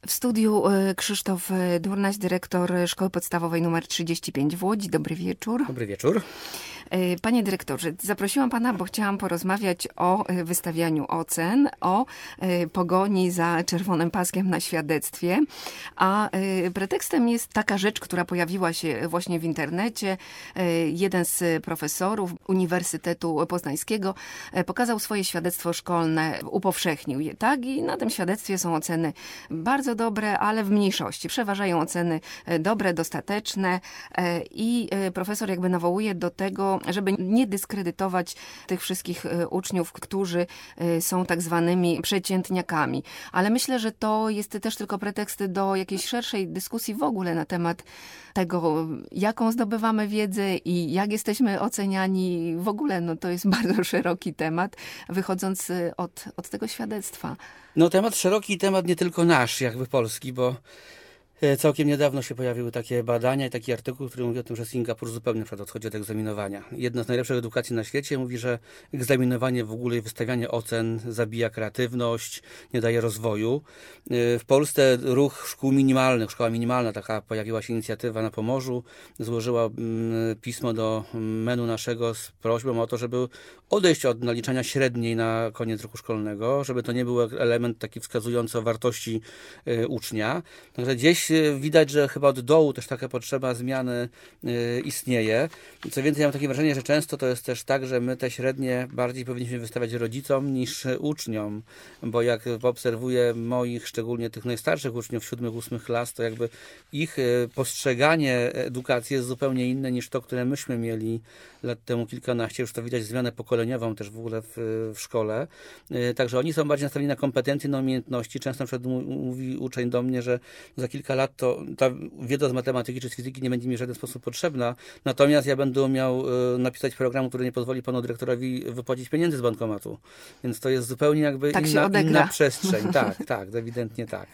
W studiu Krzysztof Durnaś, dyrektor Szkoły Podstawowej nr 35 w Łodzi. Dobry wieczór. Dobry wieczór. Panie dyrektorze, zaprosiłam pana, bo chciałam porozmawiać o wystawianiu ocen, o pogoni za czerwonym paskiem na świadectwie, a pretekstem jest taka rzecz, która pojawiła się właśnie w internecie. Jeden z profesorów Uniwersytetu Poznańskiego pokazał swoje świadectwo szkolne, upowszechnił je, tak? I na tym świadectwie są oceny bardzo dobre, ale w mniejszości. Przeważają oceny dobre, dostateczne i profesor jakby nawołuje do tego, żeby nie dyskredytować tych wszystkich uczniów, którzy są tak zwanymi przeciętniakami. Ale myślę, że to jest też tylko pretekst do jakiejś szerszej dyskusji w ogóle na temat tego, jaką zdobywamy wiedzę i jak jesteśmy oceniani. W ogóle to jest bardzo szeroki temat, wychodząc od tego świadectwa. Temat szeroki, temat nie tylko nasz, jakby polski, bo całkiem niedawno się pojawiły takie badania i taki artykuł, który mówi o tym, że Singapur zupełnie odchodzi od egzaminowania. Jedna z najlepszych edukacji na świecie mówi, że egzaminowanie w ogóle i wystawianie ocen zabija kreatywność, nie daje rozwoju. W Polsce ruch szkół minimalnych, szkoła minimalna, taka pojawiła się inicjatywa na Pomorzu, złożyła pismo do menu naszego z prośbą o to, żeby odejść od naliczania średniej na koniec roku szkolnego, żeby to nie był element taki wskazujący o wartości ucznia. Także gdzieś widać, że chyba od dołu też taka potrzeba zmiany istnieje. Co więcej, ja mam takie wrażenie, że często to jest też tak, że my te średnie bardziej powinniśmy wystawiać rodzicom niż uczniom, bo jak obserwuję moich, szczególnie tych najstarszych uczniów 7-8 klas, to jakby ich postrzeganie edukacji jest zupełnie inne niż to, które myśmy mieli lat temu kilkanaście. Już to widać zmianę pokoleniową też w ogóle w szkole. Także oni są bardziej nastawieni na kompetencje, na umiejętności. Często na przykład mówi uczeń do mnie, że za kilka lat to ta wiedza z matematyki czy z fizyki nie będzie mi w żaden sposób potrzebna, natomiast ja będę umiał napisać program, który nie pozwoli panu dyrektorowi wypłacić pieniędzy z bankomatu. Więc to jest zupełnie jakby tak inna przestrzeń. Tak, ewidentnie tak.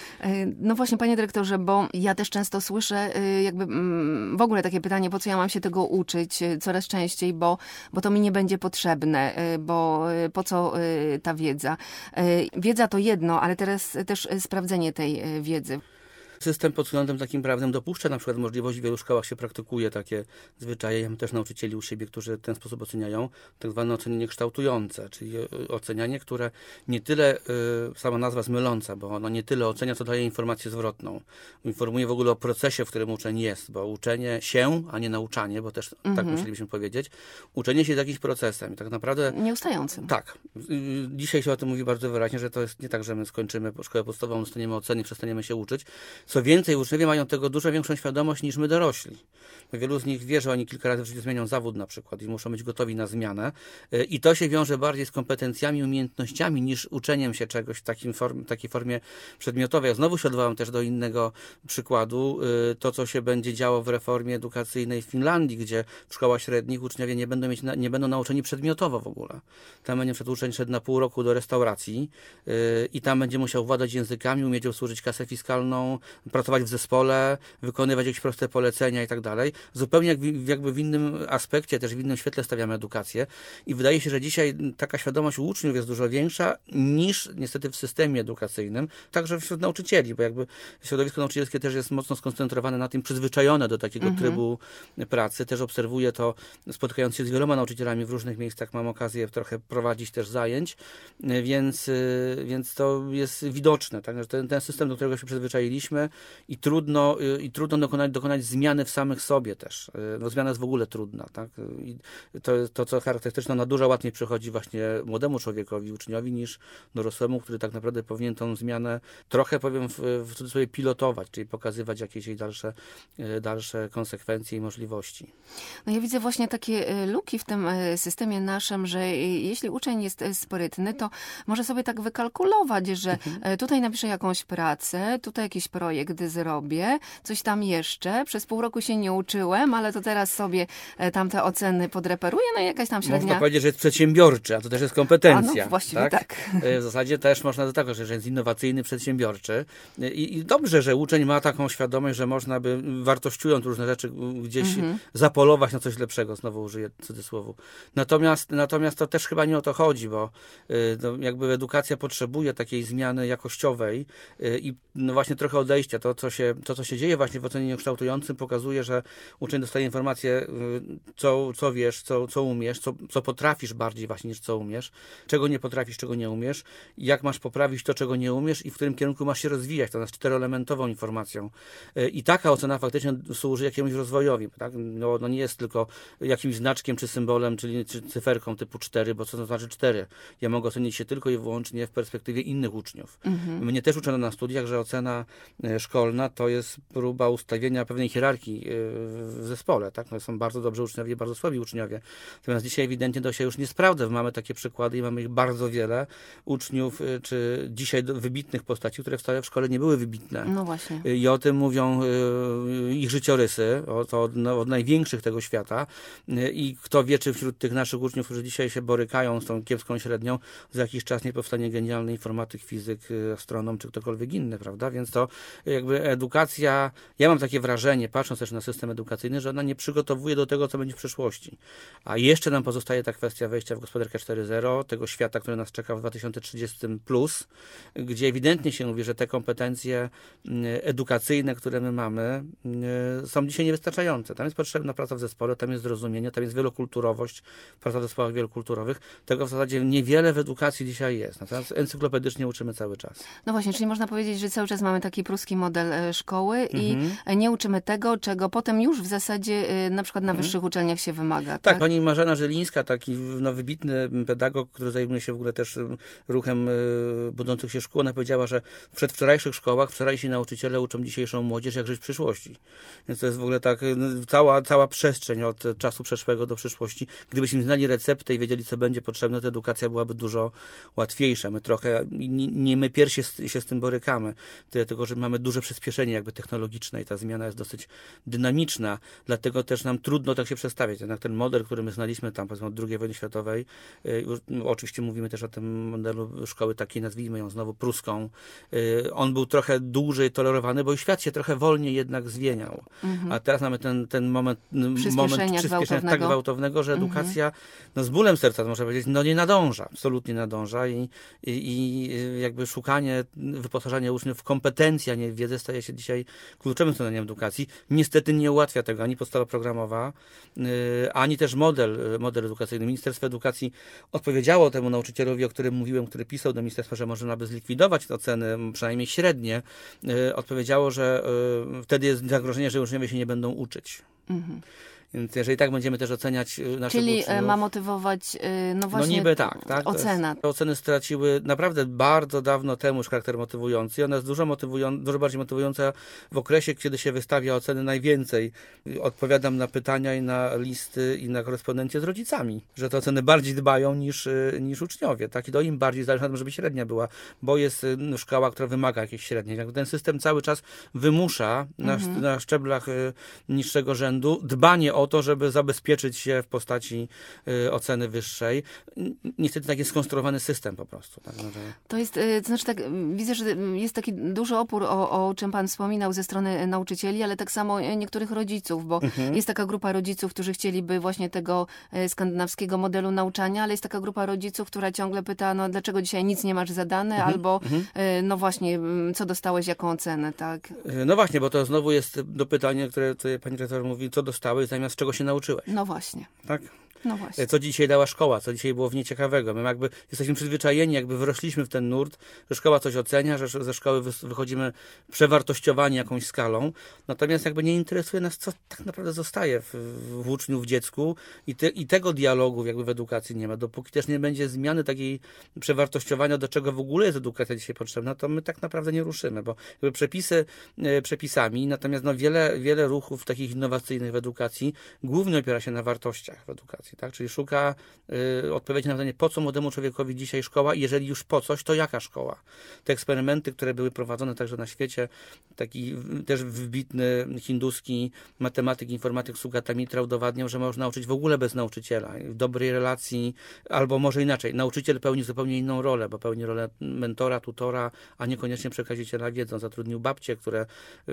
No właśnie, panie dyrektorze, bo ja też często słyszę jakby w ogóle takie pytanie, po co ja mam się tego uczyć coraz częściej, bo to mi nie będzie potrzebne, bo po co ta wiedza? Wiedza to jedno, ale teraz też sprawdzenie tej wiedzy. System pod względem takim prawnym dopuszcza na przykład możliwość, w wielu szkołach się praktykuje takie zwyczaje. Ja mam też nauczycieli u siebie, którzy w ten sposób oceniają, tak zwane ocenianie kształtujące, czyli ocenianie, które nie tyle, sama nazwa jest myląca, bo ono nie tyle ocenia, co daje informację zwrotną. Informuje w ogóle o procesie, w którym uczeń jest, bo uczenie się, a nie nauczanie, bo też tak musielibyśmy powiedzieć, uczenie się jest jakimś procesem i tak naprawdę... Nieustającym. Tak. Dzisiaj się o tym mówi bardzo wyraźnie, że to jest nie tak, że my skończymy szkołę podstawową, dostaniemy oceny i przestaniemy się uczyć. Co więcej, uczniowie mają tego dużo większą świadomość niż my dorośli. Wielu z nich wie, że oni kilka razy w życiu zmienią zawód na przykład i muszą być gotowi na zmianę. I to się wiąże bardziej z kompetencjami, umiejętnościami niż uczeniem się czegoś w takiej formie przedmiotowej. Ja znowu się odwołam też do innego przykładu. To, co się będzie działo w reformie edukacyjnej w Finlandii, gdzie w szkołach średnich uczniowie nie będą nauczeni przedmiotowo w ogóle. Tam będzie przed uczeń szedł na pół roku do restauracji i tam będzie musiał władać językami, umieć obsłużyć kasę fiskalną, pracować w zespole, wykonywać jakieś proste polecenia i tak dalej. Zupełnie jakby w innym aspekcie, też w innym świetle stawiamy edukację. I wydaje się, że dzisiaj taka świadomość u uczniów jest dużo większa niż niestety w systemie edukacyjnym, także wśród nauczycieli, bo jakby środowisko nauczycielskie też jest mocno skoncentrowane na tym, przyzwyczajone do takiego trybu pracy. Też obserwuję to, spotykając się z wieloma nauczycielami w różnych miejscach, mam okazję trochę prowadzić też zajęć, więc to jest widoczne, tak? Że ten system, do którego się przyzwyczailiśmy, i trudno dokonać zmiany w samych sobie też. Zmiana jest w ogóle trudna. Tak? I to, co charakterystyczne, ona dużo łatwiej przychodzi właśnie młodemu człowiekowi, uczniowi, niż dorosłemu, który tak naprawdę powinien tą zmianę trochę, powiem, w cudzysłowie pilotować, czyli pokazywać jakieś jej dalsze konsekwencje i możliwości. No ja widzę właśnie takie luki w tym systemie naszym, że jeśli uczeń jest sprytny, to może sobie tak wykalkulować, że tutaj napisze jakąś pracę, tutaj jakiś projekt, projekt zrobię, coś tam jeszcze. Przez pół roku się nie uczyłem, ale to teraz sobie tamte oceny podreperuję, no i jakaś tam średnia... Można powiedzieć, że jest przedsiębiorczy, a to też jest kompetencja. A no, właściwie tak. W zasadzie też można do tego, że jest innowacyjny, przedsiębiorczy. I dobrze, że uczeń ma taką świadomość, że można by, wartościując różne rzeczy, gdzieś zapolować na coś lepszego, znowu użyję cudzysłowu. Natomiast to też chyba nie o to chodzi, bo jakby edukacja potrzebuje takiej zmiany jakościowej i no właśnie trochę odejścia. To, co się dzieje właśnie w ocenie kształtującym, pokazuje, że uczeń dostaje informację, co wiesz, co umiesz, co potrafisz bardziej właśnie niż co umiesz, czego nie potrafisz, czego nie umiesz, jak masz poprawić to, czego nie umiesz i w którym kierunku masz się rozwijać. To jest czteroelementową informacją. I taka ocena faktycznie służy jakiemuś rozwojowi. Tak? No nie jest tylko jakimś znaczkiem czy symbolem, czy cyferką typu 4, bo co to znaczy 4? Ja mogę ocenić się tylko i wyłącznie w perspektywie innych uczniów. Mnie też uczono na studiach, że ocena szkolna to jest próba ustawienia pewnej hierarchii w zespole. Tak? No są bardzo dobrzy uczniowie i bardzo słabi uczniowie. Natomiast dzisiaj ewidentnie to się już nie sprawdza. Mamy takie przykłady i mamy ich bardzo wiele uczniów, czy dzisiaj wybitnych postaci, które wcale w szkole nie były wybitne. No właśnie. I o tym mówią ich życiorysy, od największych tego świata. I kto wie, czy wśród tych naszych uczniów, którzy dzisiaj się borykają z tą kiepską średnią, za jakiś czas nie powstanie genialny informatyk, fizyk, astronom, czy ktokolwiek inny, prawda? Więc to jakby edukacja, ja mam takie wrażenie, patrząc też na system edukacyjny, że ona nie przygotowuje do tego, co będzie w przyszłości. A jeszcze nam pozostaje ta kwestia wejścia w gospodarkę 4.0, tego świata, który nas czeka w 2030+, gdzie ewidentnie się mówi, że te kompetencje edukacyjne, które my mamy, są dzisiaj niewystarczające. Tam jest potrzebna praca w zespole, tam jest zrozumienie, tam jest wielokulturowość, praca w zespołach wielokulturowych. Tego w zasadzie niewiele w edukacji dzisiaj jest. Natomiast encyklopedycznie uczymy cały czas. No właśnie, czyli można powiedzieć, że cały czas mamy taki pruski model szkoły i nie uczymy tego, czego potem już w zasadzie na przykład na wyższych uczelniach się wymaga. Tak, pani Marzena Żylińska, taki wybitny pedagog, który zajmuje się w ogóle też ruchem budzących się szkół, ona powiedziała, że w przedwczorajszych szkołach wczorajsi nauczyciele uczą dzisiejszą młodzież, jak żyć w przyszłości. Więc to jest w ogóle tak cała przestrzeń od czasu przeszłego do przyszłości. Gdybyśmy znali receptę i wiedzieli, co będzie potrzebne, to edukacja byłaby dużo łatwiejsza. My trochę, nie my pierwsi się z tym borykamy, tylko że mamy duże przyspieszenie jakby technologiczne i ta zmiana jest dosyć dynamiczna, dlatego też nam trudno tak się przestawiać. Jednak ten model, który my znaliśmy tam powiedzmy od II wojny światowej, oczywiście mówimy też o tym modelu szkoły takiej, nazwijmy ją znowu pruską, on był trochę dłużej tolerowany, bo i świat się trochę wolniej jednak zmieniał. A teraz mamy ten moment przyspieszenia tak gwałtownego, że edukacja z bólem serca, można powiedzieć, nie nadąża, absolutnie nadąża i jakby szukanie wyposażania uczniów w kompetencje, a nie w wiedzę staje się dzisiaj kluczowym zadaniem edukacji. Niestety nie ułatwia tego ani podstawa programowa, ani też model edukacyjny. Ministerstwo Edukacji odpowiedziało temu nauczycielowi, o którym mówiłem, który pisał do ministerstwa, że można by zlikwidować te oceny, przynajmniej średnie. Odpowiedziało, że wtedy jest zagrożenie, że uczniowie się nie będą uczyć. Więc jeżeli tak będziemy też oceniać naszych uczniów... Czyli ma motywować, właśnie no niby tak. Ocena. Te oceny straciły naprawdę bardzo dawno temu już charakter motywujący i ona jest dużo bardziej motywująca w okresie, kiedy się wystawia oceny najwięcej. Odpowiadam na pytania i na listy i na korespondencję z rodzicami, że te oceny bardziej dbają niż uczniowie. Tak? I to im bardziej zależy na tym, żeby średnia była, bo jest szkoła, która wymaga jakiejś średniej. Jakby ten system cały czas wymusza na szczeblach niższego rzędu dbanie o to, żeby zabezpieczyć się w postaci oceny wyższej. Niestety tak jest skonstruowany system po prostu. Tak? To jest, to znaczy tak, widzę, że jest taki duży opór, o czym pan wspominał ze strony nauczycieli, ale tak samo niektórych rodziców, bo jest taka grupa rodziców, którzy chcieliby właśnie tego skandynawskiego modelu nauczania, ale jest taka grupa rodziców, która ciągle pyta, dlaczego dzisiaj nic nie masz zadane, albo no właśnie, co dostałeś, jaką ocenę, tak? No właśnie, bo to znowu jest do pytania, które tutaj pani redaktor mówi, co dostałeś, zamiast czego się nauczyłeś. No właśnie. Tak? No właśnie. Co dzisiaj dała szkoła, co dzisiaj było w niej ciekawego. My jakby jesteśmy przyzwyczajeni, jakby wrośliśmy w ten nurt, że szkoła coś ocenia, że ze szkoły wychodzimy przewartościowani jakąś skalą, natomiast jakby nie interesuje nas, co tak naprawdę zostaje w uczniu, w dziecku i tego dialogu jakby w edukacji nie ma. Dopóki też nie będzie zmiany takiej przewartościowania, do czego w ogóle jest edukacja dzisiaj potrzebna, to my tak naprawdę nie ruszymy, bo jakby przepisy przepisami, natomiast wiele ruchów takich innowacyjnych w edukacji głównie opiera się na wartościach w edukacji. edukacji, tak? Czyli szuka odpowiedzi na pytanie, po co młodemu człowiekowi dzisiaj szkoła i jeżeli już po coś, to jaka szkoła? Te eksperymenty, które były prowadzone także na świecie, taki też wybitny hinduski matematyk, informatyk Sugata Mitra udowadniał, że można uczyć w ogóle bez nauczyciela, w dobrej relacji, albo może inaczej, nauczyciel pełni zupełnie inną rolę, bo pełni rolę mentora, tutora, a niekoniecznie przekaziciela wiedzy. On zatrudnił babcie, które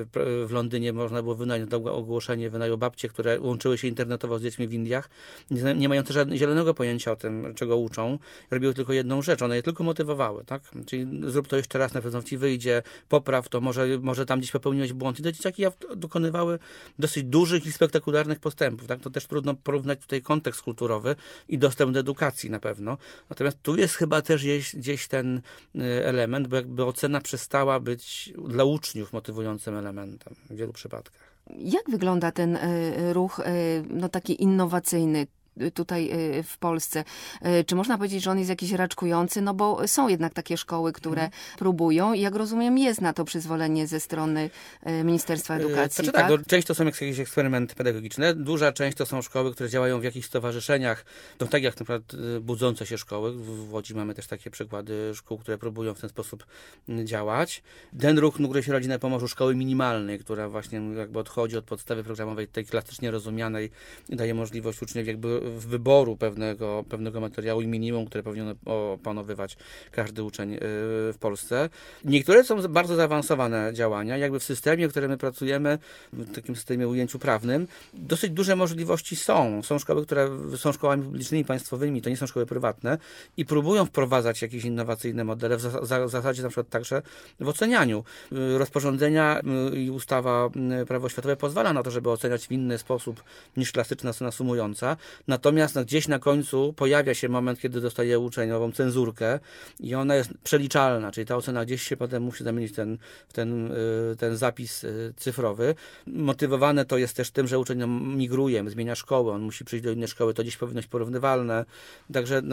w Londynie można było wynająć, ogłoszenie, wynajął babcie, które łączyły się internetowo z dziećmi w Indiach, nie mające zielonego pojęcia o tym, czego uczą, robiły tylko jedną rzecz, one je tylko motywowały, tak? Czyli zrób to jeszcze raz, na pewno ci wyjdzie, popraw to, może tam gdzieś popełniłeś błąd. I te dzieciaki dokonywały dosyć dużych i spektakularnych postępów, tak? To też trudno porównać tutaj kontekst kulturowy i dostęp do edukacji na pewno. Natomiast tu jest chyba też gdzieś ten element, bo jakby ocena przestała być dla uczniów motywującym elementem w wielu przypadkach. Jak wygląda ten ruch no, taki innowacyjny tutaj w Polsce? Czy można powiedzieć, że on jest jakiś raczkujący? No bo są jednak takie szkoły, które próbują i jak rozumiem jest na to przyzwolenie ze strony Ministerstwa Edukacji. Znaczy tak? Część to są jakieś eksperymenty pedagogiczne, duża część to są szkoły, które działają w jakichś stowarzyszeniach, to tak jak na przykład budzące się szkoły. W Łodzi mamy też takie przykłady szkół, które próbują w ten sposób działać. Ten ruch, który się rodzi na Pomorzu, szkoły minimalnej, która właśnie jakby odchodzi od podstawy programowej, tej klasycznie rozumianej, daje możliwość uczniom jakby wyboru pewnego materiału i minimum, które powinien opanowywać każdy uczeń w Polsce. Niektóre są bardzo zaawansowane działania, jakby w systemie, w którym my pracujemy, w takim systemie ujęciu prawnym, dosyć duże możliwości są. Są szkoły, które są szkołami publicznymi, państwowymi, to nie są szkoły prywatne i próbują wprowadzać jakieś innowacyjne modele, w zasadzie na przykład także w ocenianiu. Rozporządzenia i ustawa Prawo oświatowe pozwala na to, żeby oceniać w inny sposób niż klasyczna ocena sumująca. Natomiast zapis gdzieś na końcu pojawia się moment, kiedy dostaje uczeń nową cenzurkę i ona jest przeliczalna, czyli ta ocena gdzieś się potem musi zamienić w ten zapis cyfrowy. Motywowane to jest też tym, że uczeń migruje, zmienia szkołę, on musi przyjść do innej szkoły, to gdzieś powinno być porównywalne. Także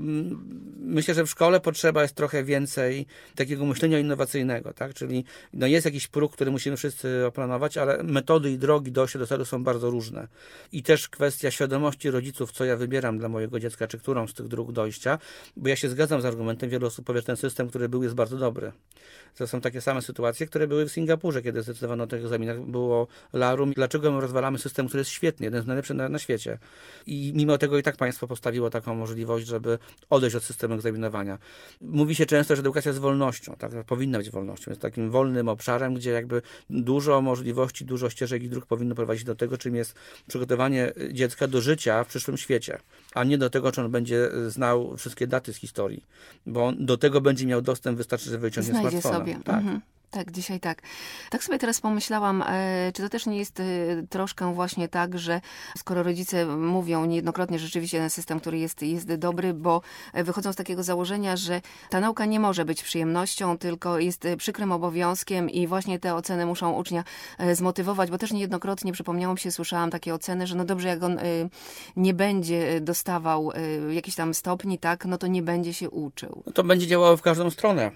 myślę, że w szkole potrzeba jest trochę więcej takiego myślenia innowacyjnego, tak? Czyli jest jakiś próg, który musimy wszyscy opanować, ale metody i drogi dojścia do celu są bardzo różne. I też kwestia świadomości rodziców, co ja wybieram dla mojego dziecka, czy którą z tych dróg dojścia, bo ja się zgadzam z argumentem, wielu osób powie, że ten system, który był, jest bardzo dobry. To są takie same sytuacje, które były w Singapurze, kiedy zdecydowano o tych egzaminach, było larum. Dlaczego my rozwalamy system, który jest świetny, jeden z najlepszych na świecie? I mimo tego i tak państwo postawiło taką możliwość, żeby odejść od systemu egzaminowania. Mówi się często, że edukacja jest wolnością, tak? Powinna być wolnością. Jest takim wolnym obszarem, gdzie jakby dużo możliwości, dużo ścieżek i dróg powinno prowadzić do tego, czym jest przygotowanie dziecka do życia w przyszłym świecie, a nie do tego, czy on będzie znał wszystkie daty z historii, bo on do tego będzie miał dostęp, wystarczy, że wyciągnie smartfona. Sobie. Tak. Tak, dzisiaj tak. Tak sobie teraz pomyślałam, czy to też nie jest troszkę właśnie tak, że skoro rodzice mówią niejednokrotnie, że rzeczywiście ten system, który jest dobry, bo wychodzą z takiego założenia, że ta nauka nie może być przyjemnością, tylko jest przykrym obowiązkiem i właśnie te oceny muszą ucznia zmotywować, bo też niejednokrotnie, przypomniało mi się, słyszałam takie oceny, że no dobrze, jak on nie będzie dostawał jakichś tam stopni, tak, no to nie będzie się uczył. No to będzie działało w każdą stronę,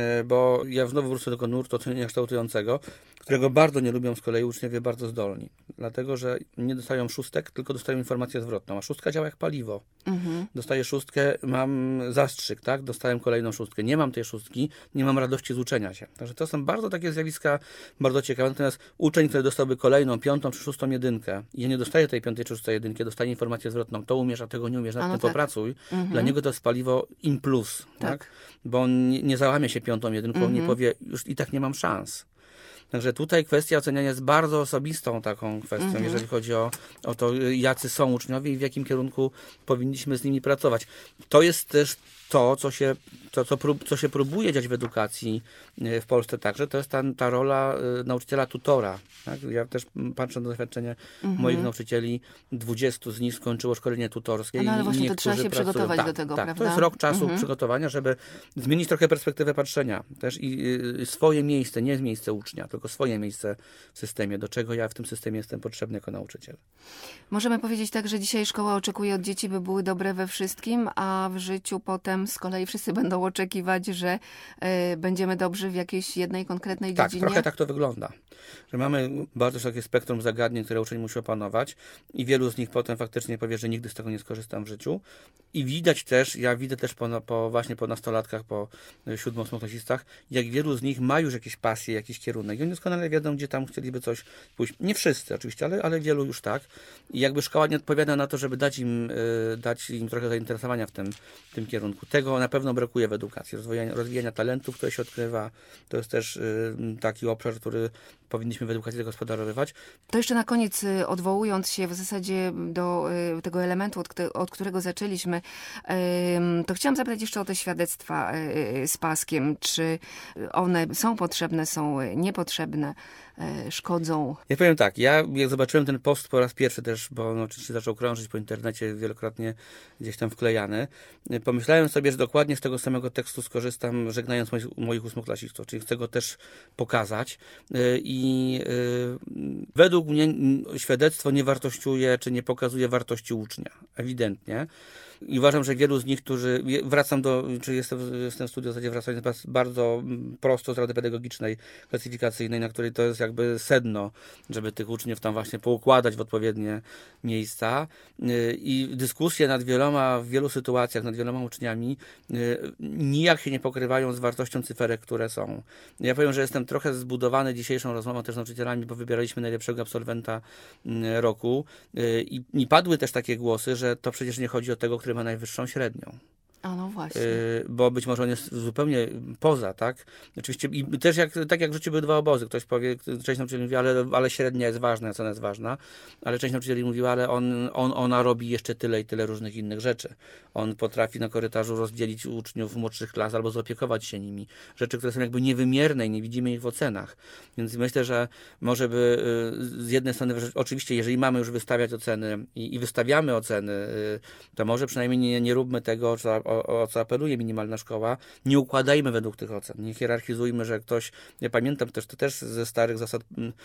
bo ja znowu wrócę do tego nurtu oceniania kształtującego, którego bardzo nie lubią z kolei uczniowie bardzo zdolni. Dlatego, że nie dostają szóstek, tylko dostają informację zwrotną. A szóstka działa jak paliwo. Dostaję szóstkę, mam zastrzyk, tak? Dostałem kolejną szóstkę. Nie mam tej szóstki, nie mam radości z uczenia się. Także to są bardzo takie zjawiska, bardzo ciekawe. Natomiast uczeń, który dostałby kolejną, 5. czy 6. jedynkę i nie dostaje tej 5. czy 6. jedynki, dostaje informację zwrotną. To umiesz, a tego nie umiesz, nad tym popracuj. Dla niego to jest paliwo in plus, tak? Bo on nie załamie się 5. jedynką, nie powie, już i tak nie mam szans. Także tutaj kwestia oceniania jest bardzo osobistą taką kwestią, jeżeli chodzi o to, jacy są uczniowie i w jakim kierunku powinniśmy z nimi pracować. To jest też to, co się próbuje dziać w edukacji w Polsce także, to jest ta rola nauczyciela tutora. Tak? Ja też patrzę na doświadczenie moich nauczycieli, 20 z nich skończyło szkolenie tutorskie. No ale właśnie to trzeba się przygotować do tego, prawda? To jest rok czasu przygotowania, żeby zmienić trochę perspektywę patrzenia. Też i swoje miejsce, nie miejsce ucznia, tylko swoje miejsce w systemie, do czego ja w tym systemie jestem potrzebny jako nauczyciel. Możemy powiedzieć tak, że dzisiaj szkoła oczekuje od dzieci, by były dobre we wszystkim, a w życiu potem potem z kolei wszyscy będą oczekiwać, że będziemy dobrzy w jakiejś jednej konkretnej Tak, dziedzinie? trochę tak to wygląda. Że mamy bardzo szerokie spektrum zagadnień, które uczeń musi opanować i wielu z nich potem faktycznie powie, że nigdy z tego nie skorzystam w życiu. I widać też, ja widzę też właśnie po nastolatkach, po 7-8-klasistach, jak wielu z nich ma już jakieś pasje, jakiś kierunek. I oni doskonale wiedzą, gdzie tam chcieliby coś pójść. Nie wszyscy oczywiście, ale wielu już tak. I jakby szkoła nie odpowiada na to, żeby dać im trochę zainteresowania w tym kierunku. Tego na pewno brakuje w edukacji. Rozwijania talentów, które się odkrywa. To jest też taki obszar, który powinniśmy w edukacji zagospodarowywać. To jeszcze na koniec, odwołując się w zasadzie do tego elementu, od którego zaczęliśmy, to chciałam zapytać jeszcze o te świadectwa z paskiem. Czy one są potrzebne, są niepotrzebne, szkodzą? Ja powiem tak, jak zobaczyłem ten post po raz pierwszy też, bo on oczywiście zaczął krążyć po internecie, wielokrotnie gdzieś tam wklejany, pomyślałem sobie, że dokładnie z tego samego tekstu skorzystam, żegnając moich 8-klasistów, czyli chcę go też pokazać. I według mnie świadectwo nie wartościuje, czy nie pokazuje wartości ucznia. Ewidentnie. I uważam, że wielu z nich, jestem w studiu w zasadzie wracając bardzo prosto z Rady Pedagogicznej, klasyfikacyjnej, na której to jest jakby sedno, żeby tych uczniów tam właśnie poukładać w odpowiednie miejsca. I dyskusje w wielu sytuacjach, nad wieloma uczniami nijak się nie pokrywają z wartością cyferek, które są. Ja powiem, że jestem trochę zbudowany dzisiejszą rozmową też z nauczycielami, bo wybieraliśmy najlepszego absolwenta roku i padły też takie głosy, że to przecież nie chodzi o tego, który ma najwyższą średnią. A no właśnie. Bo być może on jest zupełnie poza, tak? Oczywiście i też tak jak w życiu były dwa obozy. Ktoś powie, część nauczycieli mówi, ale średnia jest ważna, ocena jest ważna, ale część nauczycieli mówiła, ale ona robi jeszcze tyle i tyle różnych innych rzeczy. On potrafi na korytarzu rozdzielić uczniów młodszych klas albo zaopiekować się nimi. Rzeczy, które są jakby niewymierne i nie widzimy ich w ocenach. Więc myślę, że może by z jednej strony, oczywiście, jeżeli mamy już wystawiać oceny i wystawiamy oceny, to może przynajmniej nie róbmy tego, o co apeluje minimalna szkoła, nie układajmy według tych ocen, nie hierarchizujmy, że ktoś, ja pamiętam też, to też ze starych zasad,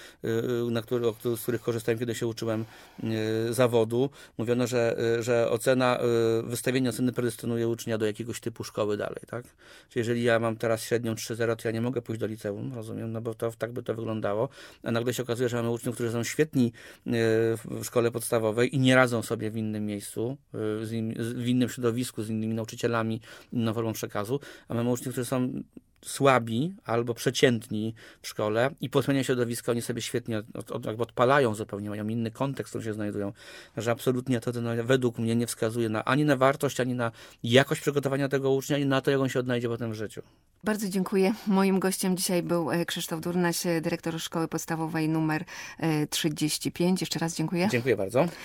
z których korzystałem, kiedy się uczyłem zawodu, mówiono, że wystawienie oceny predestynuje ucznia do jakiegoś typu szkoły dalej, tak? Czyli jeżeli ja mam teraz średnią 3,0, to ja nie mogę pójść do liceum, rozumiem, no bo tak by to wyglądało, a nagle się okazuje, że mamy uczniów, którzy są świetni w szkole podstawowej i nie radzą sobie w innym miejscu, w innym środowisku, z innymi nauczycielami, inną formą przekazu, a mamy uczniów, którzy są słabi albo przeciętni w szkole i po zmianie środowiska oni sobie świetnie jakby odpalają zupełnie, mają inny kontekst, w którym się znajdują. Że absolutnie to według mnie nie wskazuje ani na wartość, ani na jakość przygotowania tego ucznia, ani na to, jak on się odnajdzie potem w życiu. Bardzo dziękuję. Moim gościem dzisiaj był Krzysztof Durnaś, dyrektor Szkoły Podstawowej nr 35. Jeszcze raz dziękuję. Dziękuję bardzo.